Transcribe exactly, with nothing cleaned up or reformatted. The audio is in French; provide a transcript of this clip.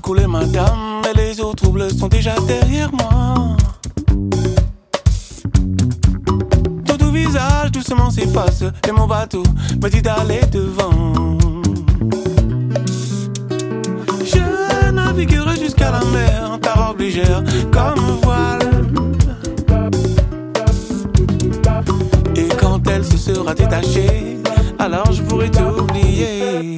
couler madame, mais les eaux troubles sont déjà derrière moi. Ton doux visage doucement s'efface et mon bateau me dit d'aller devant. Je naviguerai jusqu'à la mer, ta robe légère comme voile. Et quand elle se sera détachée, alors je pourrai t'oublier.